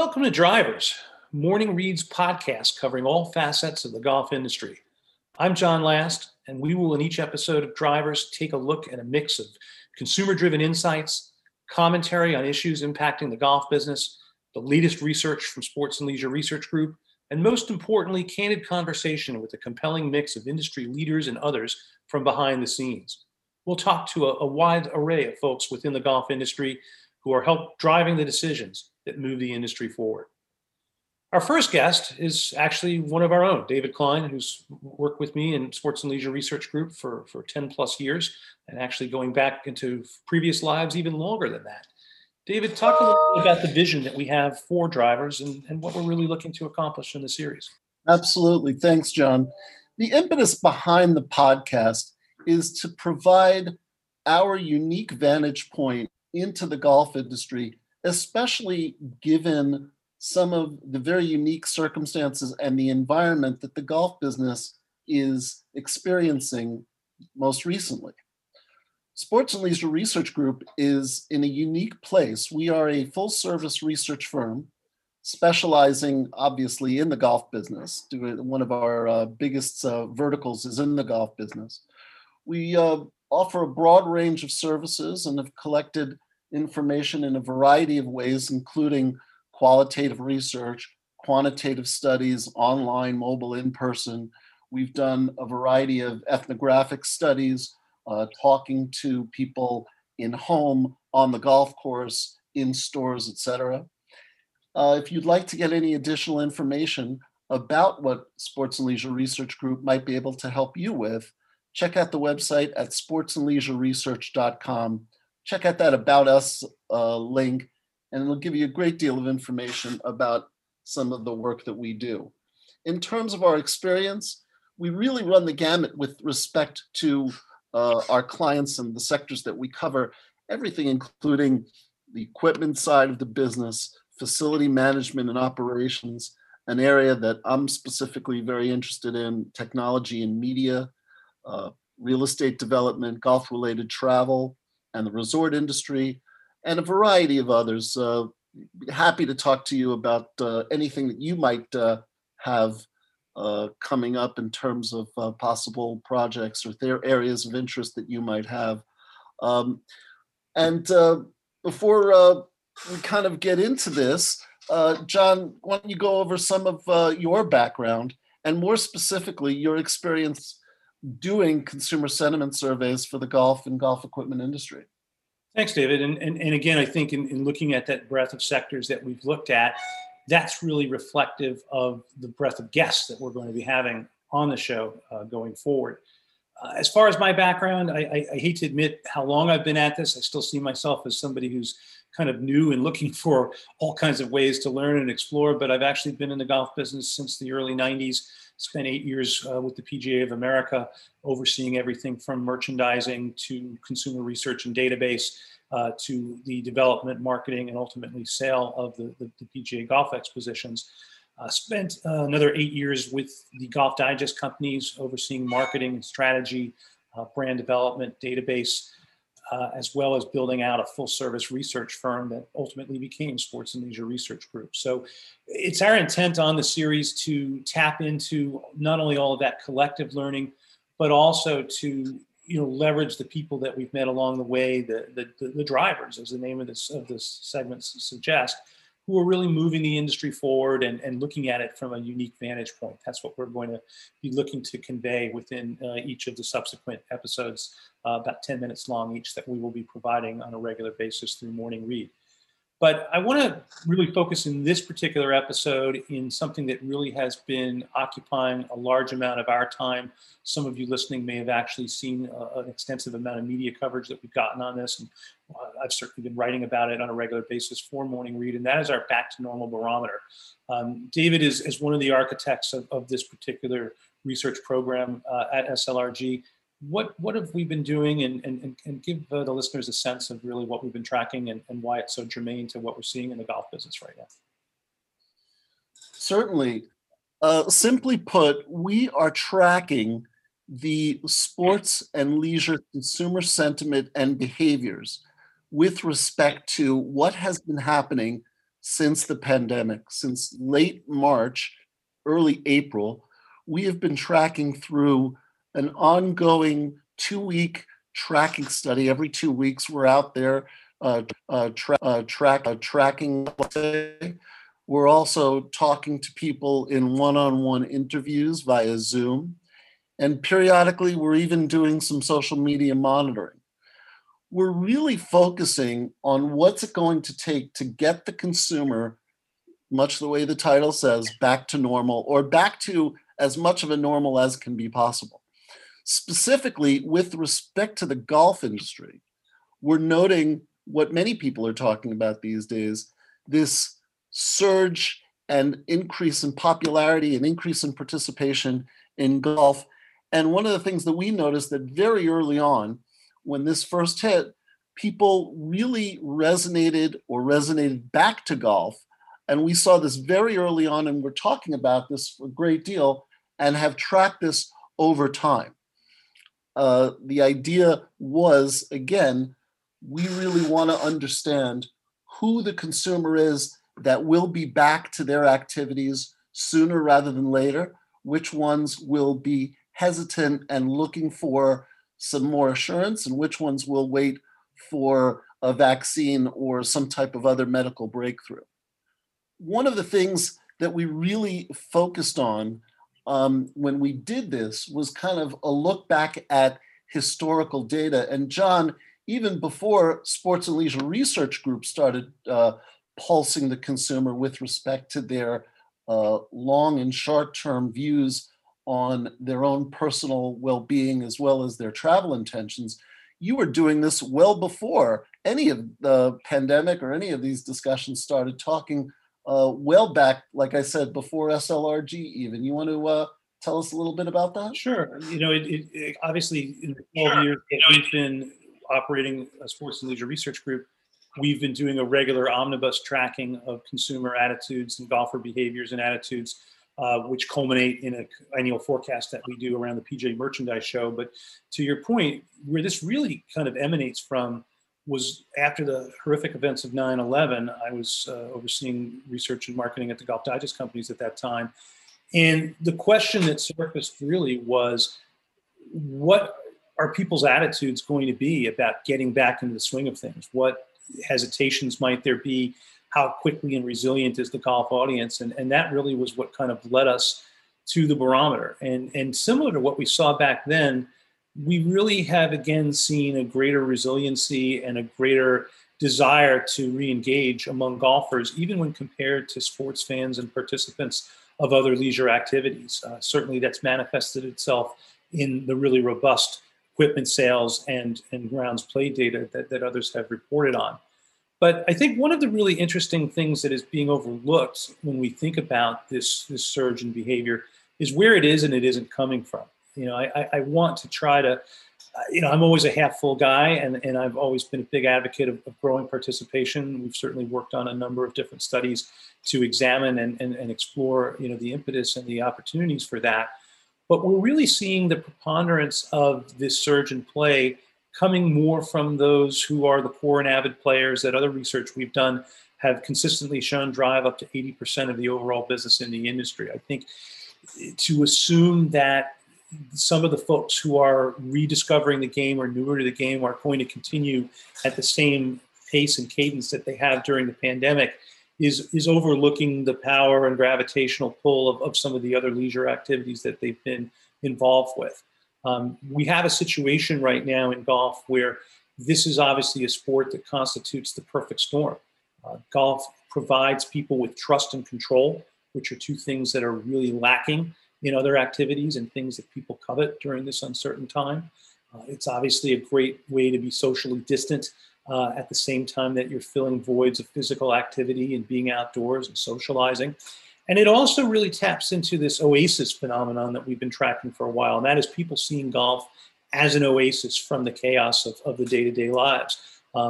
Welcome to Drivers, Morning Reads podcast covering all facets of the golf industry. I'm John Last, and we will in each episode of Drivers take a look at a mix of consumer-driven insights, commentary on issues impacting the golf business, the latest research from Sports and Leisure Research Group, and most importantly, candid conversation with a compelling mix of industry leaders and others from behind the scenes. We'll talk to a wide array of folks within the golf industry who are help driving the decisions that move the industry forward. Our first guest is actually one of our own, David Klein, who's worked with me in Sports and Leisure Research Group for 10 plus years, and actually going back into previous lives even longer than that. David, talk a little bit about the vision that we have for Drivers and what we're really looking to accomplish in the series. Absolutely. Thanks, John. The impetus behind the podcast is to provide our unique vantage point into the golf industry, especially given some of the very unique circumstances and the environment that the golf business is experiencing most recently. Sports and Leisure Research Group is in a unique place. We are a full-service research firm specializing, obviously, in the golf business. One of our biggest verticals is in the golf business. We offer a broad range of services and have collected information in a variety of ways, including qualitative research, quantitative studies, online, mobile, in person. We've done a variety of ethnographic studies, talking to people in home, on the golf course, in stores, etc. If you'd like to get any additional information about what Sports and Leisure Research Group might be able to help you with, check out the website at sportsandleisureresearch.com. Check out that About Us link, and it'll give you a great deal of information about some of the work that we do. In terms of our experience, we really run the gamut with respect to our clients and the sectors that we cover, everything including the equipment side of the business, facility management and operations, an area that I'm specifically very interested in, technology and media, real estate development, golf-related travel, and the resort industry, and a variety of others. Happy to talk to you about anything that you might have coming up in terms of possible projects or their areas of interest that you might have. Before we kind of get into this, John, why don't you go over some of your background and more specifically your experience doing consumer sentiment surveys for the golf and golf equipment industry? Thanks, David. And again, I think in looking at that breadth of sectors that we've looked at, that's really reflective of the breadth of guests that we're going to be having on the show going forward. As far as my background, I hate to admit how long I've been at this. I still see myself as somebody who's kind of new and looking for all kinds of ways to learn and explore, but I've actually been in the golf business since the early 90s. Spent 8 years with the PGA of America, overseeing everything from merchandising to consumer research and database to the development, marketing, and ultimately sale of the PGA Golf Expositions. Spent another 8 years with the Golf Digest companies, overseeing marketing and strategy, brand development, database, as well as building out a full-service research firm that ultimately became Sports and Leisure Research Group. So it's our intent on the series to tap into not only all of that collective learning, but also to leverage the people that we've met along the way, the drivers, as the name of this segment suggests, who are really moving the industry forward and looking at it from a unique vantage point. That's what we're going to be looking to convey within each of the subsequent episodes, about 10 minutes long each, that we will be providing on a regular basis through Morning Read. But I want to really focus in this particular episode in something that really has been occupying a large amount of our time. Some of you listening may have actually seen an extensive amount of media coverage that we've gotten on this, and I've certainly been writing about it on a regular basis for Morning Read, and that is our Back to Normal barometer. David is one of the architects of this particular research program at SLRG. What have we been doing, and give the listeners a sense of really what we've been tracking and why it's so germane to what we're seeing in the golf business right now? Certainly. Simply put, we are tracking the sports and leisure consumer sentiment and behaviors with respect to what has been happening since the pandemic, since late March, early April, we have been tracking through an ongoing 2-week tracking study. Every 2 weeks, we're out there tracking. We're also talking to people in one-on-one interviews via Zoom. And periodically, we're even doing some social media monitoring. We're really focusing on what's it going to take to get the consumer, much the way the title says, back to normal, or back to as much of a normal as can be possible. Specifically, with respect to the golf industry, we're noting what many people are talking about these days, this surge and increase in popularity and increase in participation in golf. And one of the things that we noticed that very early on, when this first hit, people really resonated back to golf. And we saw this very early on, and we're talking about this a great deal and have tracked this over time. The idea was, again, we really want to understand who the consumer is that will be back to their activities sooner rather than later, which ones will be hesitant and looking for some more assurance, and which ones will wait for a vaccine or some type of other medical breakthrough. One of the things that we really focused on when we did this was kind of a look back at historical data. And John, even before Sports and Leisure Research Group started pulsing the consumer with respect to their long and short-term views on their own personal well-being as well as their travel intentions, you were doing this well before any of the pandemic or any of these discussions started, talking well back, like I said, before SLRG even. You want to tell us a little bit about that? Sure. It obviously in the 12 years that we've been operating a Sports and Leisure Research Group, we've been doing a regular omnibus tracking of consumer attitudes and golfer behaviors and attitudes, which culminate in an annual forecast that we do around the PGA Merchandise Show. But to your point, where this really kind of emanates from was after the horrific events of 9/11. I was overseeing research and marketing at the Golf Digest companies at that time. And the question that surfaced really was, what are people's attitudes going to be about getting back into the swing of things? What hesitations might there be? How quickly and resilient is the golf audience? And that really was what kind of led us to the barometer. And similar to what we saw back then, we really have again seen a greater resiliency and a greater desire to re-engage among golfers, even when compared to sports fans and participants of other leisure activities. Certainly that's manifested itself in the really robust equipment sales and grounds play data that others have reported on. But I think one of the really interesting things that is being overlooked when we think about this surge in behavior is where it is and it isn't coming from. I want to try to, I'm always a half full guy, and I've always been a big advocate of growing participation. We've certainly worked on a number of different studies to examine and explore, the impetus and the opportunities for that. But we're really seeing the preponderance of this surge in play coming more from those who are the core and avid players that other research we've done have consistently shown drive up to 80% of the overall business in the industry. I think to assume that some of the folks who are rediscovering the game or newer to the game are going to continue at the same pace and cadence that they have during the pandemic is overlooking the power and gravitational pull of some of the other leisure activities that they've been involved with. We have a situation right now in golf where this is obviously a sport that constitutes the perfect storm. Golf provides people with trust and control, which are two things that are really lacking in other activities and things that people covet during this uncertain time. It's obviously a great way to be socially distant at the same time that you're filling voids of physical activity and being outdoors and socializing. And it also really taps into this oasis phenomenon that we've been tracking for a while, and that is people seeing golf as an oasis from the chaos of the day-to-day lives.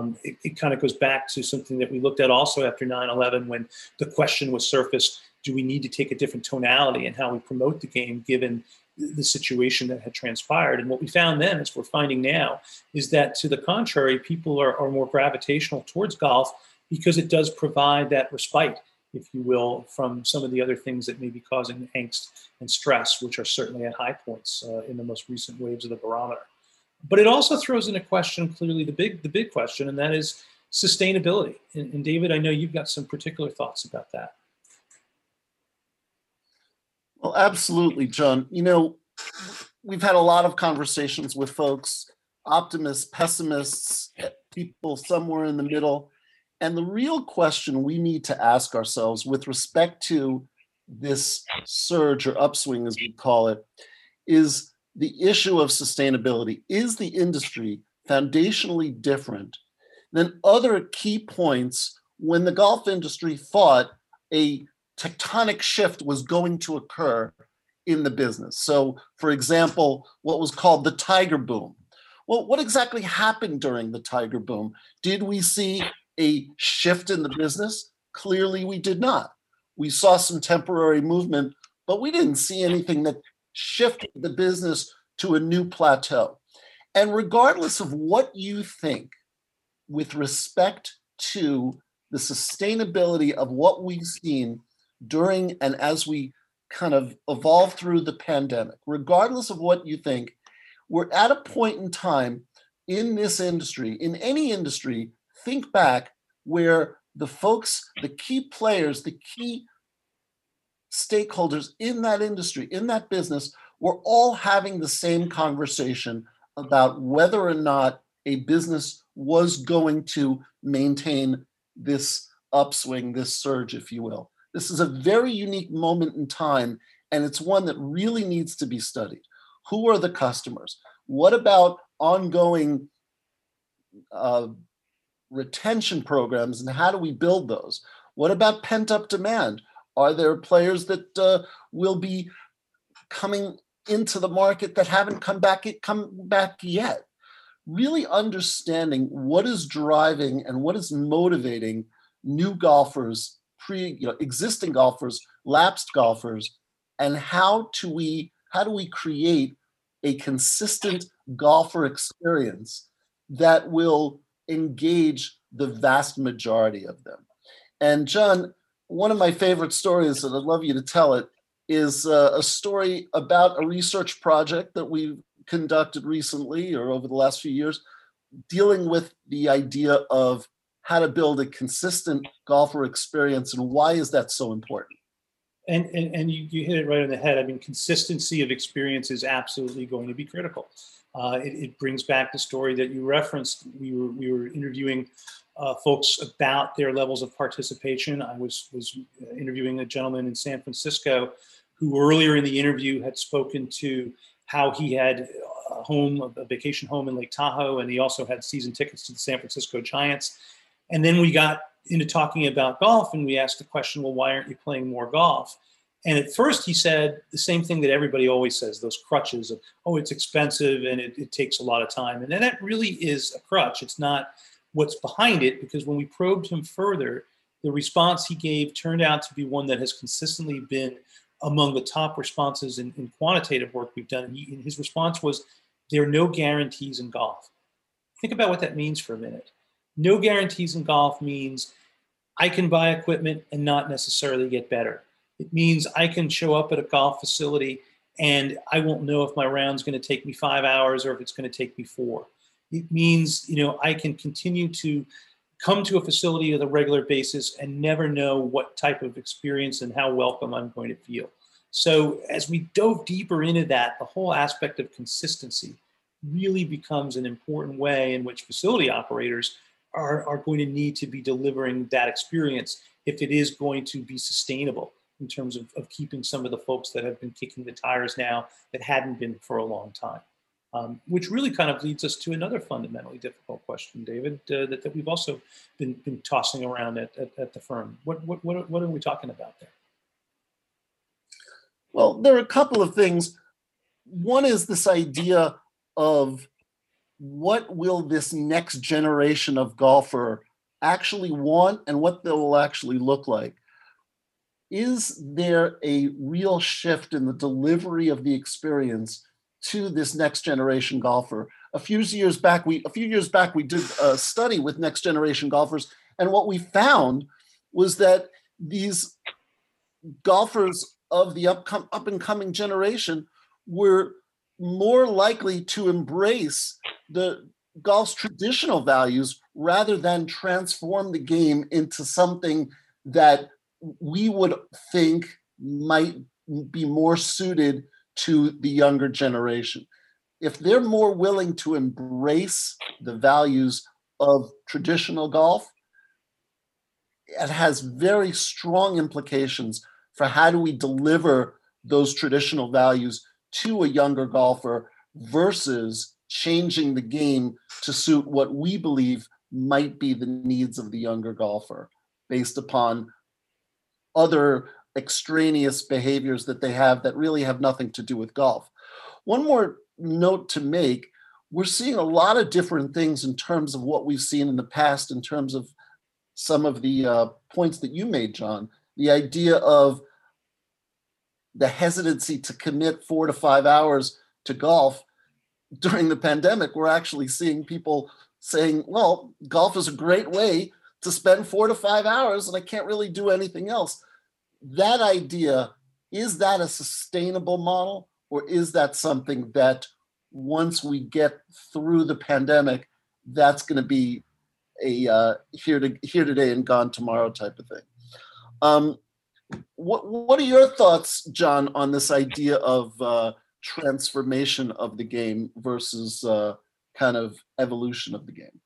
It kind of goes back to something that we looked at also after 9/11 when the question was surfaced, do we need to take a different tonality in how we promote the game given the situation that had transpired? And what we found then, as we're finding now, is that to the contrary, people are more gravitational towards golf because it does provide that respite, if you will, from some of the other things that may be causing angst and stress, which are certainly at high points in the most recent waves of the barometer. But it also throws into question clearly the big question, and that is sustainability. And David, I know you've got some particular thoughts about that. Well, absolutely, John. We've had a lot of conversations with folks, optimists, pessimists, people somewhere in the middle. And the real question we need to ask ourselves with respect to this surge or upswing, as we call it, is the issue of sustainability. Is the industry foundationally different than other key points when the golf industry thought a tectonic shift was going to occur in the business? So, for example, what was called the Tiger Boom. Well, what exactly happened during the Tiger Boom? Did we see a shift in the business? Clearly, we did not. We saw some temporary movement, but we didn't see anything that shifted the business to a new plateau. And regardless of what you think with respect to the sustainability of what we've seen during and as we kind of evolve through the pandemic, regardless of what you think, we're at a point in time in this industry, in any industry, think back where the folks, the key players, the key stakeholders in that industry, in that business, were all having the same conversation about whether or not a business was going to maintain this upswing, this surge, if you will. This is a very unique moment in time, and it's one that really needs to be studied. Who are the customers? What about ongoing retention programs, and how do we build those? What about pent-up demand? Are there players that will be coming into the market that haven't come back yet? Really understanding what is driving and what is motivating new golfers, existing golfers, lapsed golfers, and how do we create a consistent golfer experience that will engage the vast majority of them. And John, one of my favorite stories, and I'd love you to tell it, is a story about a research project that we've conducted recently or over the last few years, dealing with the idea of how to build a consistent golfer experience and why is that so important? And you hit it right on the head. I mean, consistency of experience is absolutely going to be critical. It brings back the story that you referenced. We were interviewing folks about their levels of participation. I was interviewing a gentleman in San Francisco who earlier in the interview had spoken to how he had a vacation home in Lake Tahoe, and he also had season tickets to the San Francisco Giants. And then we got into talking about golf, and we asked the question, well, why aren't you playing more golf? And at first he said the same thing that everybody always says, those crutches of, oh, it's expensive and it takes a lot of time. And then that really is a crutch. It's not what's behind it, because when we probed him further, the response he gave turned out to be one that has consistently been among the top responses in quantitative work we've done. And his response was, there are no guarantees in golf. Think about what that means for a minute. No guarantees in golf means I can buy equipment and not necessarily get better. It means I can show up at a golf facility and I won't know if my round's going to take me 5 hours or if it's going to take me 4. It means, I can continue to come to a facility on a regular basis and never know what type of experience and how welcome I'm going to feel. So as we dove deeper into that, the whole aspect of consistency really becomes an important way in which facility operators are going to need to be delivering that experience if it is going to be sustainable in terms of keeping some of the folks that have been kicking the tires now that hadn't been for a long time. Which really kind of leads us to another fundamentally difficult question, David, that we've also been tossing around at the firm. What are we talking about there? Well, there are a couple of things. One is this idea of what will this next generation of golfer actually want and what they will actually look like. Is there a real shift in the delivery of the experience to this next generation golfer? A few years back, we did a study with next generation golfers, And what we found was that these golfers of the up and coming generation were more likely to embrace the golf's traditional values rather than transform the game into something that we would think might be more suited to the younger generation. If they're more willing to embrace the values of traditional golf, it has very strong implications for how do we deliver those traditional values to a younger golfer versus changing the game to suit what we believe might be the needs of the younger golfer based upon other extraneous behaviors that they have that really have nothing to do with golf. One more note to make, we're seeing a lot of different things in terms of what we've seen in the past, in terms of some of the points that you made, John. The idea of the hesitancy to commit 4 to 5 hours to golf during the pandemic. We're actually seeing people saying, well, golf is a great way to spend 4 to 5 hours and I can't really do anything else. That idea, is that a sustainable model, or is that something that once we get through the pandemic, that's going to be a here today and gone tomorrow type of thing? What are your thoughts, John, on this idea of transformation of the game versus kind of evolution of the game?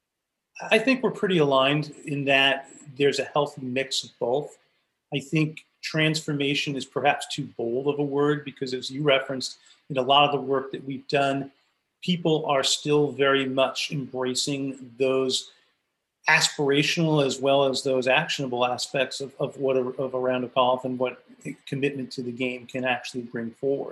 I think we're pretty aligned in that there's a healthy mix of both. I think transformation is perhaps too bold of a word because, as you referenced, in a lot of the work that we've done, people are still very much embracing those aspirational as well as those actionable aspects of a round of golf and what commitment to the game can actually bring forward.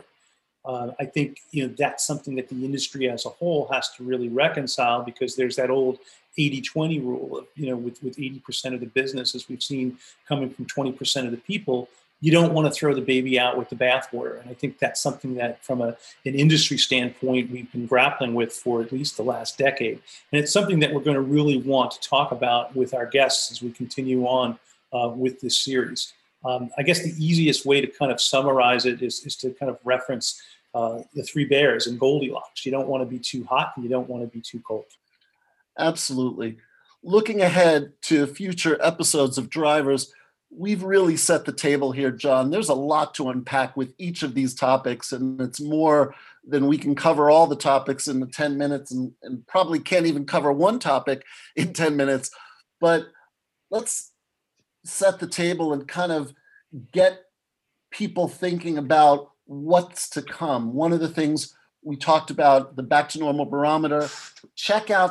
I think that's something that the industry as a whole has to really reconcile, because there's that old 80-20 rule of, with 80% of the business, as we've seen, coming from 20% of the people. You don't want to throw the baby out with the bathwater. And I think that's something that from an industry standpoint, we've been grappling with for at least the last decade. And it's something that we're going to really want to talk about with our guests as we continue on with this series. I guess the easiest way to kind of summarize it is to kind of reference the three bears and Goldilocks. You don't want to be too hot and you don't want to be too cold. Absolutely. Looking ahead to future episodes of Drivers, we've really set the table here, John. There's a lot to unpack with each of these topics, and it's more than we can cover all the topics in the 10 minutes and probably can't even cover one topic in 10 minutes. But let's set the table and kind of get people thinking about what's to come. One of the things we talked about, the Back to Normal Barometer. Check out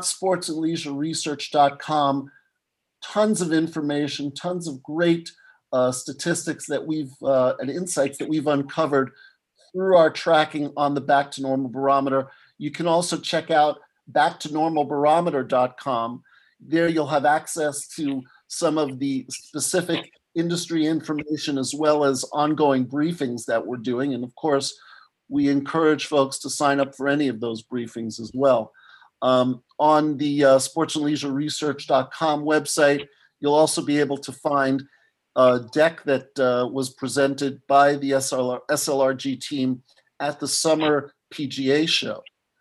sportsandleisureresearch.com. Tons of information, tons of great statistics that and insights that we've uncovered through our tracking on the Back to Normal Barometer. You can also check out backtonormalbarometer.com. There you'll have access to some of the specific industry information as well as ongoing briefings that we're doing. And of course, we encourage folks to sign up for any of those briefings as well. On the sportsandleisureresearch.com website, you'll also be able to find a deck that was presented by the SLRG team at the Summer PGA Show.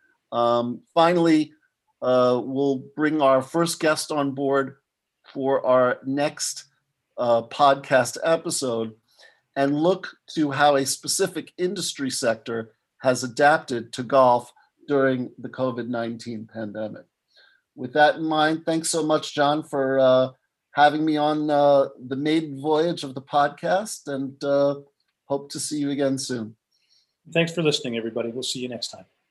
Finally, we'll bring our first guest on board for our next podcast episode and look to how a specific industry sector has adapted to golf during the COVID-19 pandemic. With that in mind, thanks so much, John, for having me on the maiden voyage of the podcast, and hope to see you again soon. Thanks for listening, everybody. We'll see you next time.